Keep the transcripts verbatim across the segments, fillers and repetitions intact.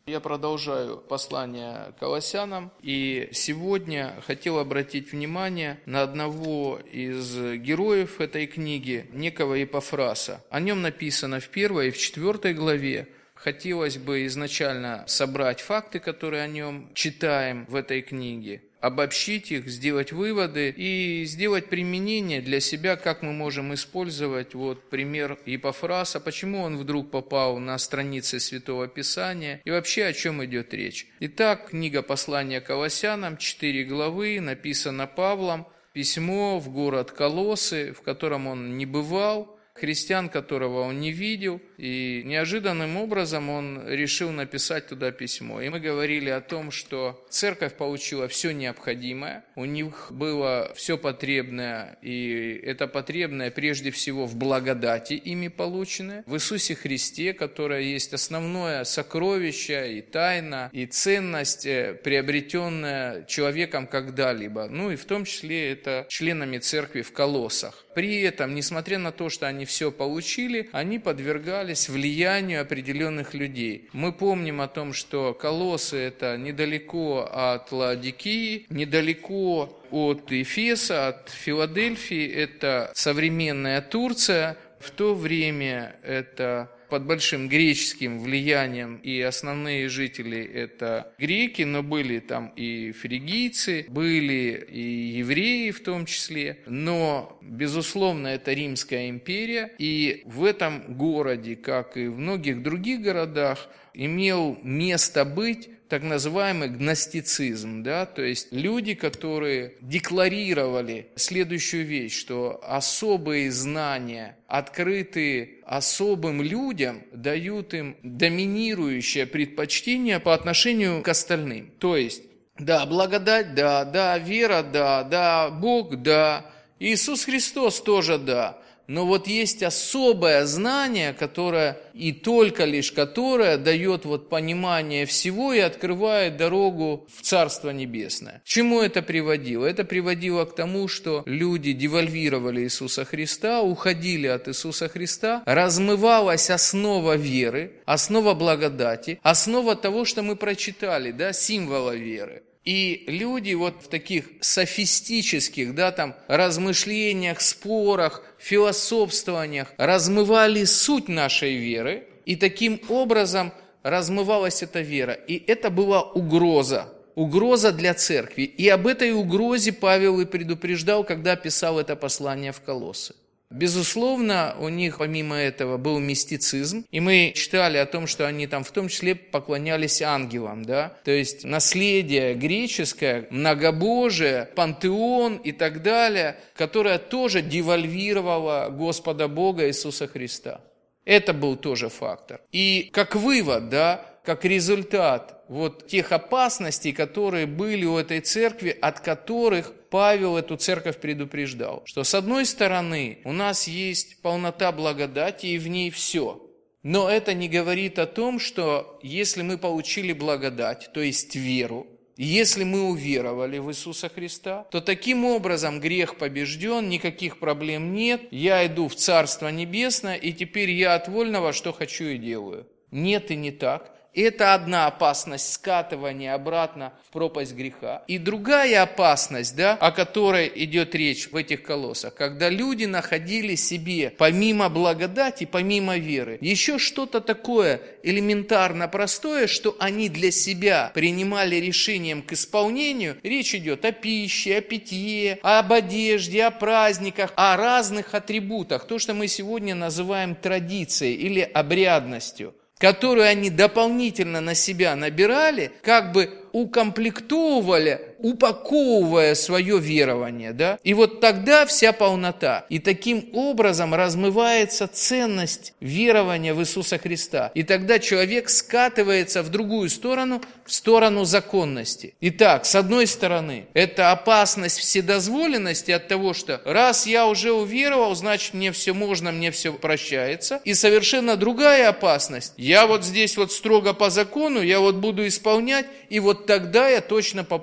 Я продолжаю послание Колоссянам, и сегодня хотел обратить внимание на одного из героев этой книги, некого Епафраса. О нем написано в первой и в четвертой главе. Хотелось бы изначально собрать факты, которые о нем читаем в этой книге, обобщить их, сделать выводы и сделать применение для себя, как мы можем использовать вот пример Епафраса, почему он вдруг попал на страницы Святого Писания и вообще о чем идет речь. Итак, книга послания Колоссянам, четыре главы, написано Павлом, письмо в город Колоссы, в котором он не бывал, христиан, которого он не видел, и неожиданным образом он решил написать туда письмо. И мы говорили о том, что церковь получила все необходимое, у них было все потребное, и это потребное прежде всего в благодати ими полученное, в Иисусе Христе, которое есть основное сокровище и тайна, и ценность, приобретенная человеком когда-либо, ну и в том числе это членами церкви в Колоссах. При этом, несмотря на то, что они все получили, они подвергались влиянию определенных людей. Мы помним о том, что Колоссы – это недалеко от Лаодикии, недалеко от Эфеса, от Филадельфии, это современная Турция. В то время это под большим греческим влиянием, и основные жители – это греки, но были там и фригийцы, были и евреи в том числе, но, безусловно, это Римская империя, и в этом городе, как и в многих других городах, имел место быть так называемый гностицизм, да, то есть люди, которые декларировали следующую вещь, что особые знания, открытые особым людям, дают им доминирующее предпочтение по отношению к остальным. То есть, да, благодать, да, да, вера, да, да, Бог, да, Иисус Христос тоже, да. Но вот есть особое знание, которое и только лишь которое дает вот понимание всего и открывает дорогу в Царство Небесное. К чему это приводило? Это приводило к тому, что люди девальвировали Иисуса Христа, уходили от Иисуса Христа, размывалась основа веры, основа благодати, основа того, что мы прочитали, да, символа веры. И люди вот в таких софистических, да, там, размышлениях, спорах, философствованиях размывали суть нашей веры, и таким образом размывалась эта вера. И это была угроза, угроза для церкви. И об этой угрозе Павел и предупреждал, когда писал это послание в Колоссы. Безусловно, у них помимо этого был мистицизм, и мы читали о том, что они там в том числе поклонялись ангелам, да, то есть наследие греческое, многобожие, пантеон и так далее, которое тоже девальвировало Господа Бога Иисуса Христа. Это был тоже фактор. И как вывод, да, как результат вот тех опасностей, которые были у этой церкви, от которых Павел эту церковь предупреждал, что с одной стороны у нас есть полнота благодати и в ней все. Но это не говорит о том, что если мы получили благодать, то есть веру, если мы уверовали в Иисуса Христа, то таким образом грех побежден, никаких проблем нет, я иду в Царство Небесное, и теперь я от вольного что хочу и делаю. Нет и не так. Это одна опасность скатывания обратно в пропасть греха. И другая опасность, да, о которой идет речь в этих колоссах, когда люди находили себе, помимо благодати, помимо веры, еще что-то такое элементарно простое, что они для себя принимали решением к исполнению. Речь идет о пище, о питье, об одежде, о праздниках, о разных атрибутах. То, что мы сегодня называем традицией или обрядностью, которую они дополнительно на себя набирали, как бы укомплектовывали, упаковывая свое верование, да? И вот тогда вся полнота. И таким образом размывается ценность верования в Иисуса Христа. И тогда человек скатывается в другую сторону, в сторону законности. Итак, с одной стороны, это опасность вседозволенности от того, что раз я уже уверовал, значит мне все можно, мне все прощается. И совершенно другая опасность. Я вот здесь вот строго по закону, я вот буду исполнять, и вот тогда я точно попаду в Царство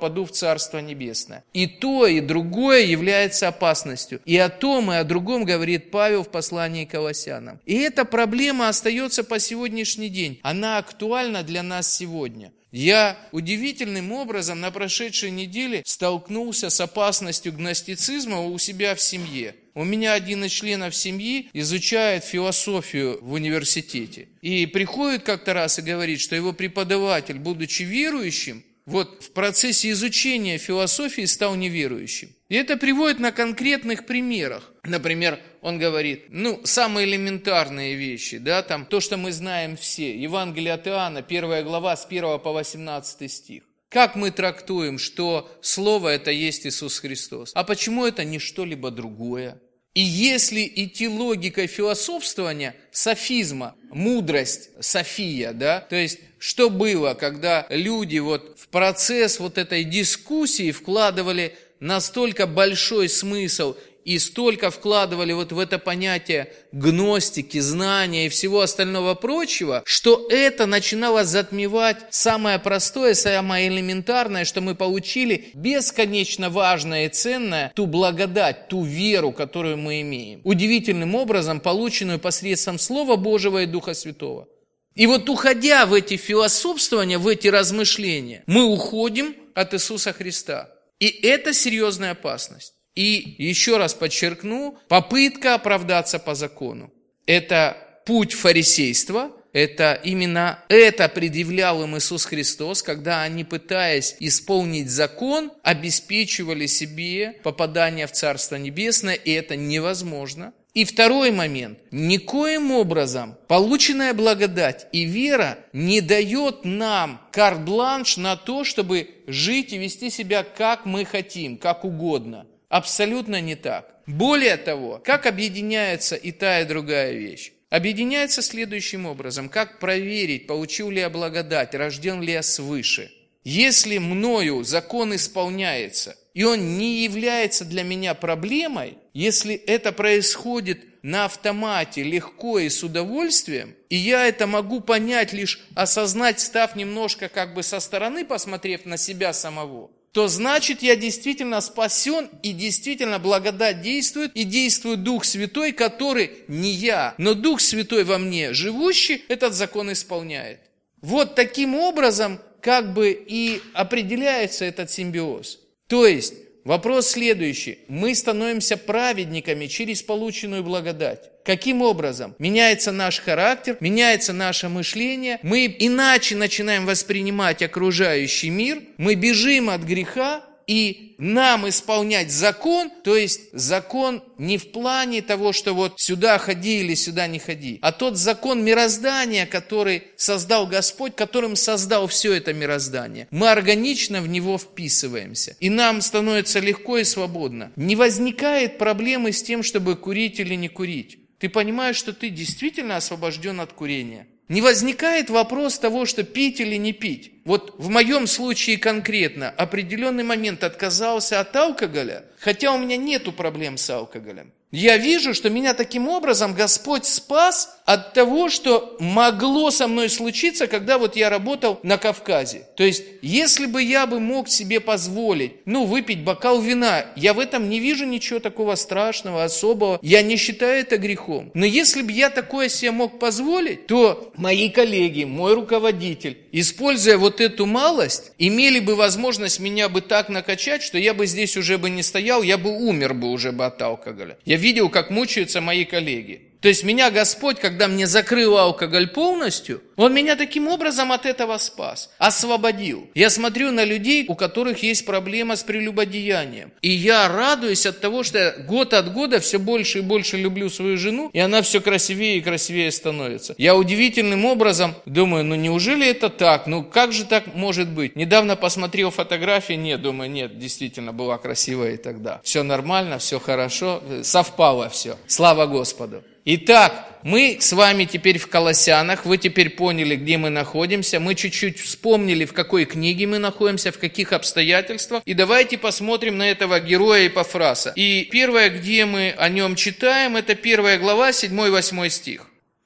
Царство Небесное. И то, и другое является опасностью. И о том, и о другом говорит Павел в послании к Колоссянам. И эта проблема остается по сегодняшний день. Она актуальна для нас сегодня. Я удивительным образом на прошедшей неделе столкнулся с опасностью гностицизма у себя в семье. У меня один из членов семьи изучает философию в университете. И приходит как-то раз и говорит, что его преподаватель, будучи верующим, вот в процессе изучения философии стал неверующим. И это приводит на конкретных примерах. Например, он говорит, ну, самые элементарные вещи, да, там, то, что мы знаем все. Евангелие от Иоанна, первая глава, с первого по восемнадцатый стих. Как мы трактуем, что Слово это есть Иисус Христос? А почему это не что-либо другое? И если идти логикой философствования, софизма, мудрость, софия, да, то есть, что было, когда люди вот в процесс вот этой дискуссии вкладывали настолько большой смысл и столько вкладывали вот в это понятие гностики, знания и всего остального прочего, что это начинало затмевать самое простое, самое элементарное, что мы получили, бесконечно важное и ценное, ту благодать, ту веру, которую мы имеем, удивительным образом полученную посредством Слова Божьего и Духа Святого. И вот уходя в эти философствования, в эти размышления, мы уходим от Иисуса Христа. И это серьезная опасность. И еще раз подчеркну, попытка оправдаться по закону. Это путь фарисейства, это именно это предъявлял им Иисус Христос, когда они, пытаясь исполнить закон, обеспечивали себе попадание в Царство Небесное, и это невозможно. И второй момент. Никоим образом полученная благодать и вера не дает нам карт-бланш на то, чтобы жить и вести себя, как мы хотим, как угодно. Абсолютно не так. Более того, как объединяется и та, и другая вещь? Объединяется следующим образом. Как проверить, получил ли я благодать, рожден ли я свыше? Если мною закон исполняется, и он не является для меня проблемой, если это происходит на автомате, легко и с удовольствием, и я это могу понять, лишь осознать, став немножко как бы со стороны, посмотрев на себя самого, то значит я действительно спасен, и действительно благодать действует, и действует Дух Святой, который не я, но Дух Святой во мне живущий, этот закон исполняет. Вот таким образом как бы и определяется этот симбиоз. То есть вопрос следующий. Мы становимся праведниками через полученную благодать. Каким образом? Меняется наш характер, меняется наше мышление, мы иначе начинаем воспринимать окружающий мир, мы бежим от греха, и нам исполнять закон, то есть закон не в плане того, что вот сюда ходи или сюда не ходи, а тот закон мироздания, который создал Господь, которым создал все это мироздание. Мы органично в него вписываемся, и нам становится легко и свободно. Не возникает проблемы с тем, чтобы курить или не курить. Ты понимаешь, что ты действительно освобожден от курения. Не возникает вопрос того, что пить или не пить. Вот в моем случае конкретно определенный момент отказался от алкоголя, хотя у меня нету проблем с алкоголем. Я вижу, что меня таким образом Господь спас от того, что могло со мной случиться, когда вот я работал на Кавказе. То есть, если бы я бы мог себе позволить, ну, выпить бокал вина, я в этом не вижу ничего такого страшного, особого, я не считаю это грехом. Но если бы я такое себе мог позволить, то мои коллеги, мой руководитель, используя вот эту малость, имели бы возможность меня бы так накачать, что я бы здесь уже бы не стоял, я бы умер бы уже бы от алкоголя. Я видел, как мучаются мои коллеги. То есть меня Господь, когда мне закрыл алкоголь полностью, Он меня таким образом от этого спас, освободил. Я смотрю на людей, у которых есть проблема с прелюбодеянием. И я радуюсь от того, что я год от года все больше и больше люблю свою жену, и она все красивее и красивее становится. Я удивительным образом думаю, ну неужели это так? Ну как же так может быть? Недавно посмотрел фотографии, нет, думаю, нет, действительно была красивая и тогда. Все нормально, все хорошо, совпало все. Слава Господу. Итак, мы с вами теперь в Колоссянах, вы теперь поняли, где мы находимся, мы чуть-чуть вспомнили, в какой книге мы находимся, в каких обстоятельствах, и давайте посмотрим на этого героя Эпафраса. И первое, где мы о нем читаем, это первая глава, седьмой-восьмой стих.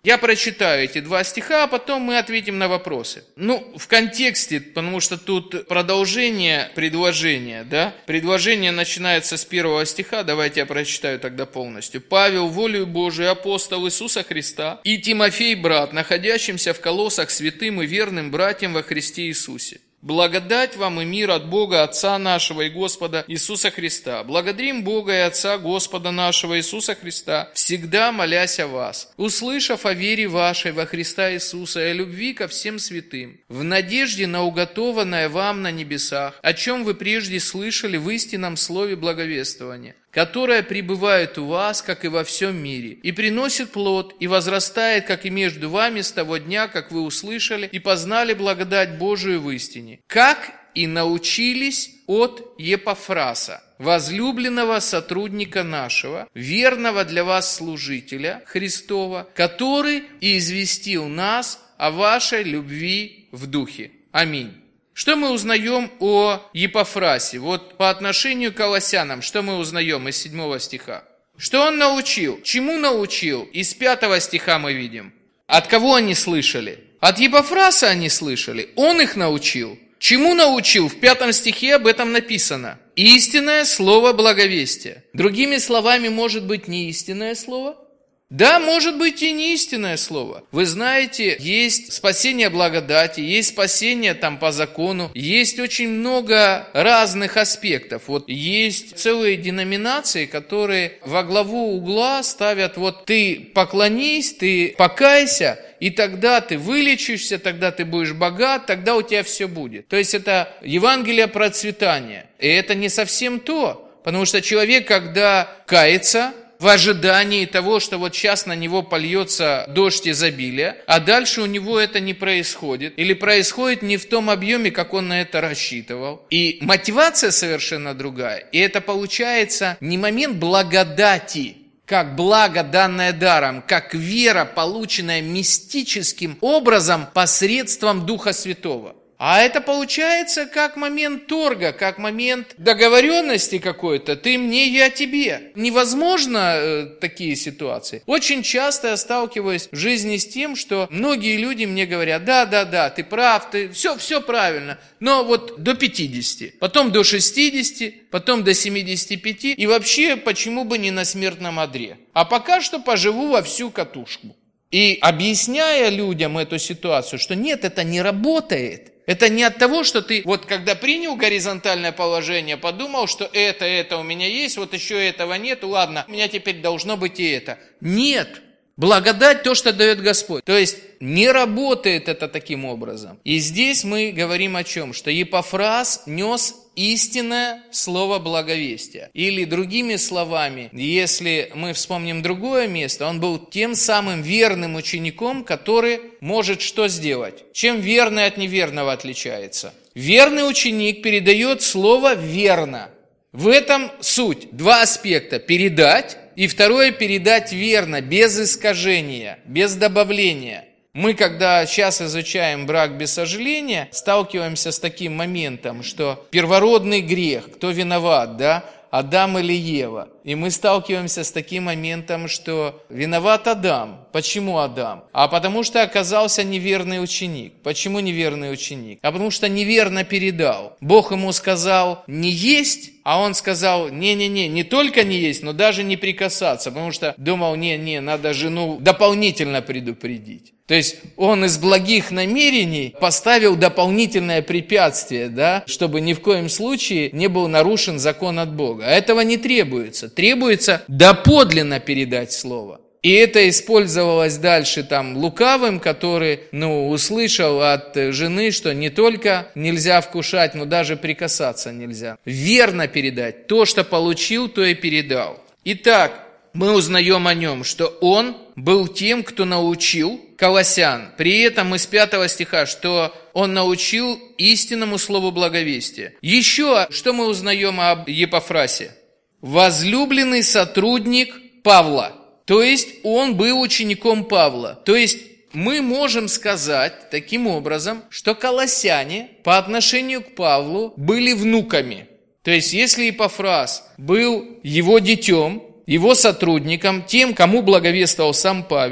Я прочитаю эти два стиха, а потом мы ответим на вопросы. Ну, в контексте, потому что тут продолжение предложения, да? Предложение начинается с первого стиха, давайте я прочитаю тогда полностью. «Павел, волею Божией, апостол Иисуса Христа, и Тимофей, брат, находящимся в Колоссах святым и верным братьям во Христе Иисусе. Благодать вам и мир от Бога Отца нашего и Господа Иисуса Христа. Благодарим Бога и Отца Господа нашего Иисуса Христа, всегда молясь о вас, услышав о вере вашей во Христа Иисуса и о любви ко всем святым, в надежде на уготованное вам на небесах, о чем вы прежде слышали в истинном слове благовествования, которое пребывает у вас, как и во всем мире, и приносит плод, и возрастает, как и между вами с того дня, как вы услышали и познали благодать Божию в истине, как и научились от Епафраса, возлюбленного сотрудника нашего, верного для вас служителя Христова, который и известил нас о вашей любви в духе. Аминь». Что мы узнаем о Епафрасе? Вот по отношению к колоссянам, что мы узнаем из седьмого стиха? Что он научил? Чему научил? Из пятого стиха мы видим. От кого они слышали? От Епафраса они слышали. Он их научил. Чему научил? В пятом стихе об этом написано. Истинное слово благовестия. Другими словами, может быть не истинное слово? Да, может быть и не истинное слово. Вы знаете, есть спасение благодати, есть спасение там по закону, есть очень много разных аспектов. Вот есть целые деноминации, которые во главу угла ставят: вот ты поклонись, ты покайся, и тогда ты вылечишься, тогда ты будешь богат, тогда у тебя все будет. То есть это Евангелие процветания. И это не совсем то, потому что человек, когда кается, в ожидании того, что вот сейчас на него польется дождь изобилия, а дальше у него это не происходит, или происходит не в том объеме, как он на это рассчитывал. И мотивация совершенно другая. И это получается не момент благодати, как благо, данное даром, как вера, полученная мистическим образом посредством Духа Святого. А это получается как момент торга, как момент договоренности какой-то. Ты мне, я тебе. Невозможно э, такие ситуации. Очень часто я сталкиваюсь в жизни с тем, что многие люди мне говорят: да, да, да, ты прав, ты все, все правильно. Но вот до пятидесяти, потом до шестидесяти, потом до семидесяти пяти. И вообще, почему бы не на смертном одре? А пока что поживу во всю катушку. И объясняя людям эту ситуацию, что нет, это не работает. Это не от того, что ты вот когда принял горизонтальное положение, подумал, что это, это у меня есть, вот еще этого нет, ладно, у меня теперь должно быть и это. Нет. Благодать то, что дает Господь. То есть не работает это таким образом. И здесь мы говорим о чем? Что Епафрас нес истинное слово благовестия. Или другими словами, если мы вспомним другое место, он был тем самым верным учеником, который может что сделать? Чем верный от неверного отличается? Верный ученик передает слово верно. В этом суть. Два аспекта. Передать. И второе, передать верно, без искажения, без добавления. Мы, когда сейчас изучаем брак без сожаления, сталкиваемся с таким моментом, что первородный грех, кто виноват, да? Адам или Ева. И мы сталкиваемся с таким моментом, что виноват Адам. Почему Адам? А потому что оказался неверный ученик. Почему неверный ученик? А потому что неверно передал. Бог ему сказал не есть, а он сказал не-не-не, не только не есть, но даже не прикасаться. Потому что думал, не-не, надо жену дополнительно предупредить. То есть он из благих намерений поставил дополнительное препятствие, да, чтобы ни в коем случае не был нарушен закон от Бога. А этого не требуется. Требуется доподлинно передать слово. И это использовалось дальше там лукавым, который, ну, услышал от жены, что не только нельзя вкушать, но даже прикасаться нельзя. Верно передать. То, что получил, то и передал. Итак, мы узнаем о нем, что он был тем, кто научил колоссян. При этом из пятого стиха, что он научил истинному слову благовестия. Еще что мы узнаем об Епафрасе? Возлюбленный сотрудник Павла. То есть он был учеником Павла. То есть мы можем сказать таким образом, что колоссяне по отношению к Павлу были внуками. То есть если Епафрас был его детем, его сотрудником, тем, кому благовествовал сам Павел,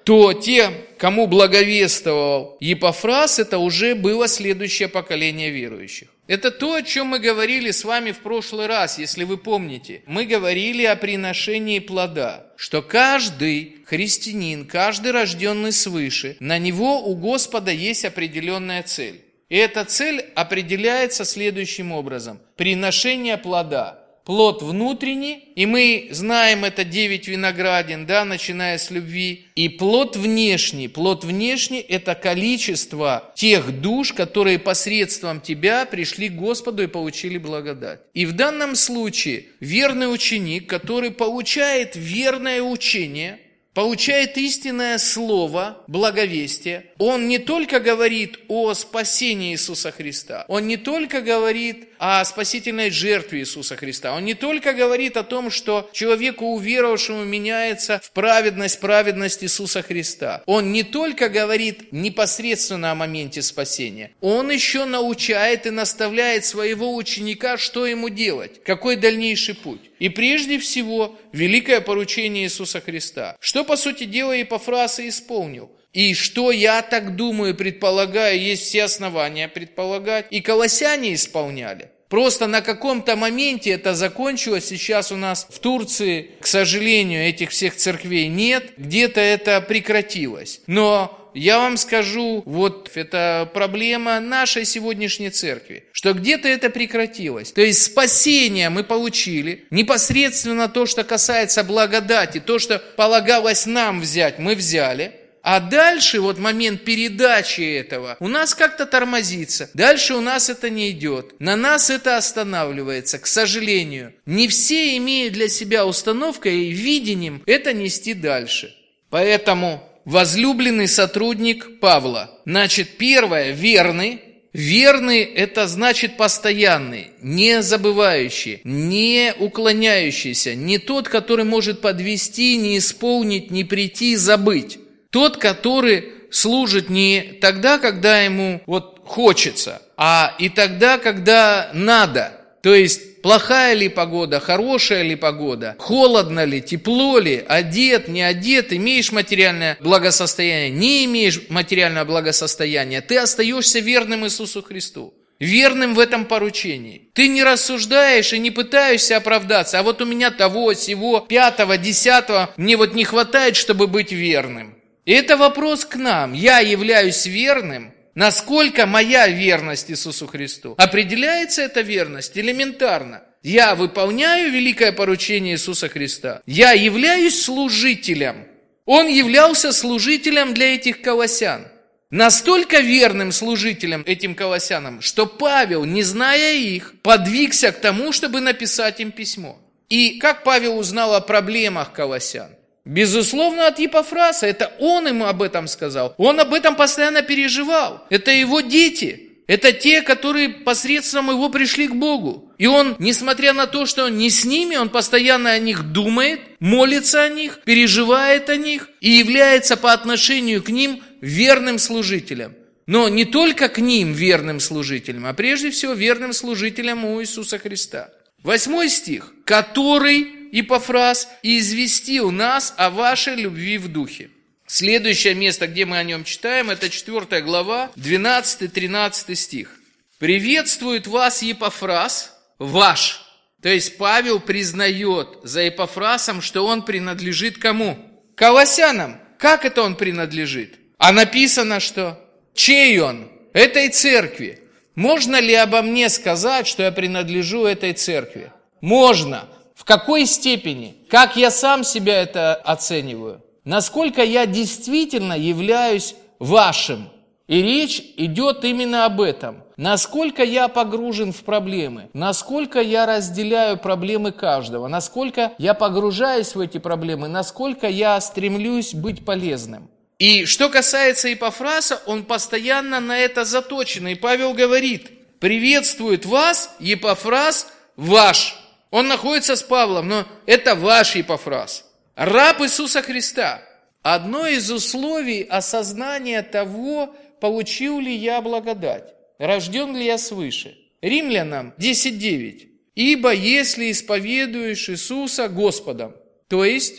то те, кому благовествовал Епафрас, это уже было следующее поколение верующих. Это то, о чем мы говорили с вами в прошлый раз, если вы помните. Мы говорили о приношении плода, что каждый христианин, каждый рожденный свыше, на него у Господа есть определенная цель. И эта цель определяется следующим образом. Приношение плода. Плод внутренний, и мы знаем это девять виноградин, да, начиная с любви. И плод внешний. Плод внешний – это количество тех душ, которые посредством тебя пришли к Господу и получили благодать. И в данном случае верный ученик, который получает верное учение, получает истинное слово, благовестие, он не только говорит о спасении Иисуса Христа, он не только говорит о спасительной жертве Иисуса Христа, он не только говорит о том, что человеку уверовавшему меняется в праведность, праведность Иисуса Христа. Он не только говорит непосредственно о моменте спасения, он еще научает и наставляет своего ученика, что ему делать, какой дальнейший путь. И прежде всего, великое поручение Иисуса Христа. Что, по сути дела, Епафрас и исполнил. И что, я так думаю, предполагаю, есть все основания предполагать, и колоссяне исполняли. Просто на каком-то моменте это закончилось. Сейчас у нас в Турции, к сожалению, этих всех церквей нет. Где-то это прекратилось. Но я вам скажу, вот это проблема нашей сегодняшней церкви, что где-то это прекратилось. То есть спасение мы получили, непосредственно то, что касается благодати, то, что полагалось нам взять, мы взяли. А дальше вот момент передачи этого у нас как-то тормозится. Дальше у нас это не идет. На нас это останавливается, к сожалению. Не все имеют для себя установкой и видением это нести дальше. Поэтому возлюбленный сотрудник Павла. Значит, первое, верный. Верный – это значит постоянный, не забывающий, не уклоняющийся. Не тот, который может подвести, не исполнить, не прийти, забыть. Тот, который служит не тогда, когда ему вот хочется, а и тогда, когда надо. То есть, плохая ли погода, хорошая ли погода, холодно ли, тепло ли, одет, не одет, имеешь материальное благосостояние, не имеешь материального благосостояния, ты остаешься верным Иисусу Христу. Верным в этом поручении. Ты не рассуждаешь и не пытаешься оправдаться, а вот у меня того, сего, пятого, десятого, мне вот не хватает, чтобы быть верным. И это вопрос к нам. Я являюсь верным. Насколько моя верность Иисусу Христу? Определяется эта верность элементарно. Я выполняю великое поручение Иисуса Христа. Я являюсь служителем. Он являлся служителем для этих колоссян. Настолько верным служителем этим колоссянам, что Павел, не зная их, подвигся к тому, чтобы написать им письмо. И как Павел узнал о проблемах колоссян? Безусловно, от Епафраса. Это он ему об этом сказал. Он об этом постоянно переживал. Это его дети. Это те, которые посредством его пришли к Богу. И он, несмотря на то, что он не с ними, он постоянно о них думает, молится о них, переживает о них и является по отношению к ним верным служителем. Но не только к ним верным служителем, а прежде всего верным служителем у Иисуса Христа. Восьмой стих. «Который, Епафрас, известил нас о вашей любви в духе». Следующее место, где мы о нем читаем, это четвёртая глава, двенадцатый-тринадцатый стих. «Приветствует вас Епафрас, ваш». То есть Павел признает за Епафрасом, что он принадлежит кому? Колоссянам. Как это он принадлежит? А написано, что чей он? Этой церкви. Можно ли обо мне сказать, что я принадлежу этой церкви? Можно. В какой степени? Как я сам себя это оцениваю? Насколько я действительно являюсь вашим? И речь идет именно об этом. Насколько я погружен в проблемы? Насколько я разделяю проблемы каждого? Насколько я погружаюсь в эти проблемы? Насколько я стремлюсь быть полезным? И что касается Епафраса, он постоянно на это заточен. И Павел говорит: приветствует вас Епафрас ваш. Он находится с Павлом, но это ваш Епафрас. Раб Иисуса Христа. Одно из условий осознания того, получил ли я благодать, рожден ли я свыше. Римлянам десять девять. Ибо если исповедуешь Иисуса Господом, то есть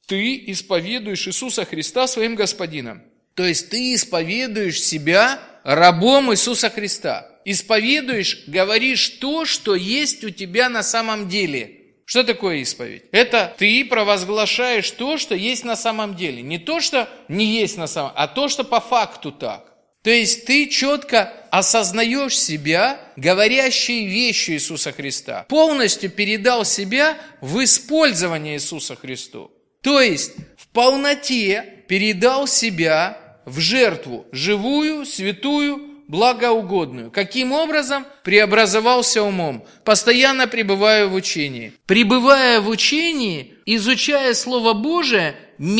ты исповедуешь Иисуса Христа своим Господином. То есть ты исповедуешь себя рабом Иисуса Христа. Исповедуешь, говоришь то, что есть у тебя на самом деле. Что такое исповедь? Это ты провозглашаешь то, что есть на самом деле. Не то, что не есть на самом деле, а то, что по факту так. То есть ты четко осознаешь себя, говорящей вещью Иисуса Христа. Полностью передал себя в использование Иисуса Христу. То есть в полноте передал себя в жертву, живую, святую, благоугодную. Каким образом? Преобразовался умом, постоянно пребываю в учении. Пребывая в учении, изучая Слово Божие,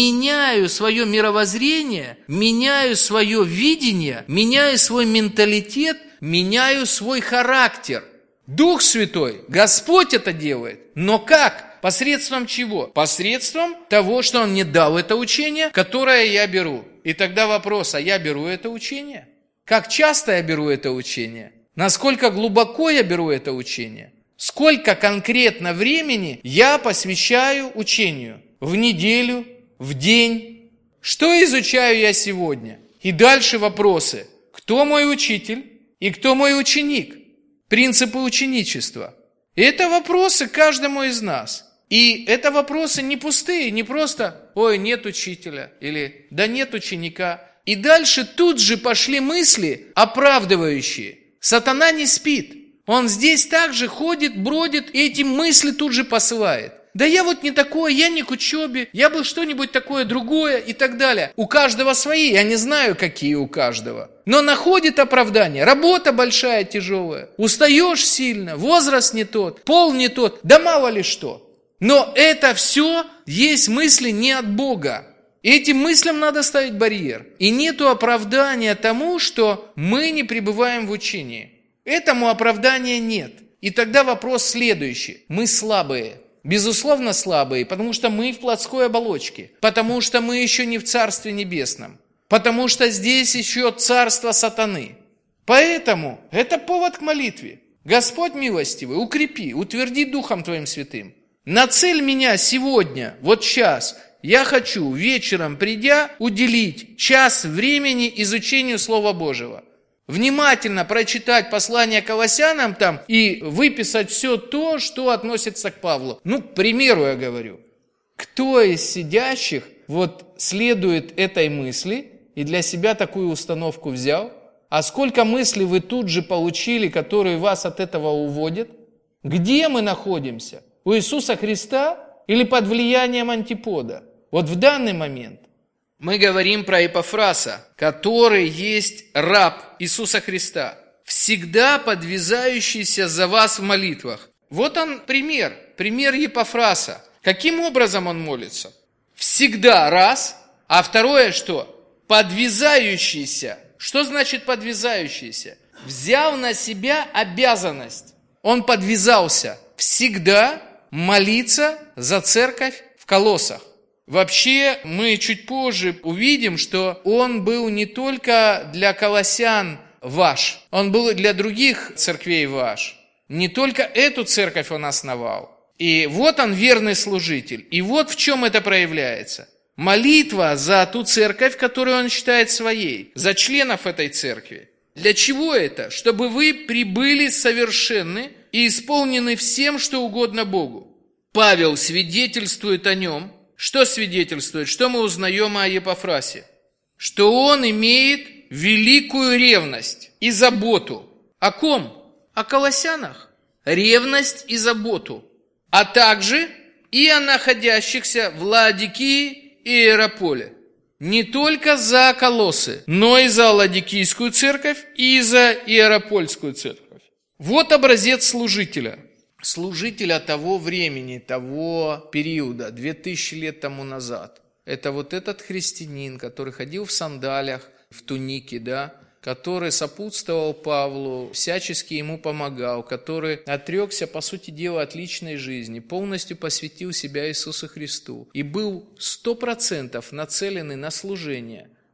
меняю свое мировоззрение, меняю свое видение, меняю свой менталитет, меняю свой характер. Дух Святой, Господь это делает. Но как? Посредством чего? Посредством того, что Он мне дал это учение, которое я беру. И тогда вопрос, а я беру это учение? Как часто я беру это учение? Насколько глубоко я беру это учение? Сколько конкретно времени я посвящаю учению? В неделю, в день? Что изучаю я сегодня? И дальше вопросы. Кто мой учитель и кто мой ученик? Принципы ученичества. Это вопросы каждому из нас. И это вопросы не пустые, не просто «Ой, нет учителя» или «Да нет ученика». И дальше тут же пошли мысли, оправдывающие. Сатана не спит. Он здесь также ходит, бродит, и эти мысли тут же посылает. Да я вот не такой, я не к учебе, я бы что-нибудь такое другое и так далее. У каждого свои, я не знаю, какие у каждого. Но находит оправдание. Работа большая, тяжелая. Устаешь сильно, возраст не тот, пол не тот, да мало ли что. Но это все есть мысли не от Бога. Этим мыслям надо ставить барьер. И нету оправдания тому, что мы не пребываем в учении. Этому оправдания нет. И тогда вопрос следующий. Мы слабые. Безусловно слабые, потому что мы в плотской оболочке. Потому что мы еще не в Царстве Небесном. Потому что здесь еще царство сатаны. Поэтому это повод к молитве. Господь милостивый, укрепи, утверди Духом Твоим Святым. Нацель меня сегодня, вот сейчас. Я хочу вечером, придя, уделить час времени изучению Слова Божьего. Внимательно прочитать послание Колоссянам там и выписать все то, что относится к Павлу. Ну, к примеру я говорю. Кто из сидящих вот следует этой мысли и для себя такую установку взял? А сколько мыслей вы тут же получили, которые вас от этого уводят? Где мы находимся? У Иисуса Христа или под влиянием антипода? Вот в данный момент мы говорим про Эпафраса, который есть раб Иисуса Христа, всегда подвязающийся за вас в молитвах. Вот он пример, пример Эпафраса. Каким образом он молится? Всегда раз, а второе что? Подвязающийся. Что значит подвязающийся? Взял на себя обязанность. Он подвязался всегда молиться за церковь в Колоссах. Вообще, мы чуть позже увидим, что он был не только для колоссян ваш, он был и для других церквей ваш. Не только эту церковь он основал. И вот он верный служитель. И вот в чем это проявляется. Молитва за ту церковь, которую он считает своей, за членов этой церкви. Для чего это? Чтобы вы прибыли совершенны и исполнены всем, что угодно Богу. Павел свидетельствует о нем. Что свидетельствует? Что мы узнаем о Эпафрасе? Что он имеет великую ревность и заботу. О ком? О колоссянах. Ревность и заботу. А также и о находящихся в Лаодикии и Иераполе. Не только за Колоссы, но и за Лаодикийскую церковь и за Иеропольскую церковь. Вот образец служителя. Служителя того времени, того периода, две тысячи лет тому назад. Это вот этот христианин, который ходил в сандалиях, в тунике, да, который сопутствовал Павлу, всячески ему помогал, который отрекся, по сути дела, от личной жизни, полностью посвятил себя Иисусу Христу и был сто процентов нацеленный на служение,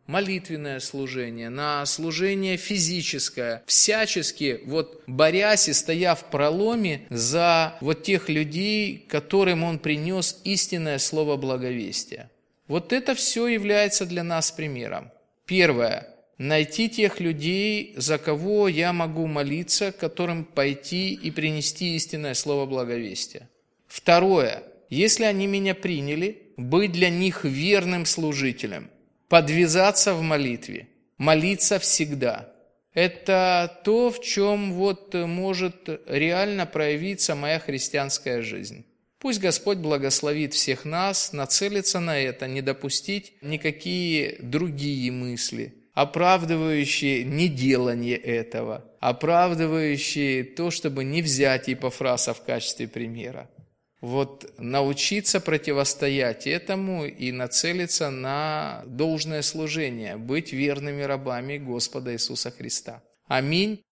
молитвенное служение, на служение физическое, всячески вот борясь и стоя в проломе за вот тех людей, которым он принес истинное слово благовестия. Вот это все является для нас примером. Первое. Найти тех людей, за кого я могу молиться, которым пойти и принести истинное слово благовестия. Второе. Если они меня приняли, быть для них верным служителем, подвязаться в молитве, молиться всегда. Это то, в чем вот может реально проявиться моя христианская жизнь. Пусть Господь благословит всех нас, нацелиться на это, не допустить никакие другие мысли, оправдывающие неделание этого, оправдывающие то, чтобы не взять Епафраса в качестве примера. Вот научиться противостоять этому и нацелиться на должное служение, быть верными рабами Господа Иисуса Христа. Аминь.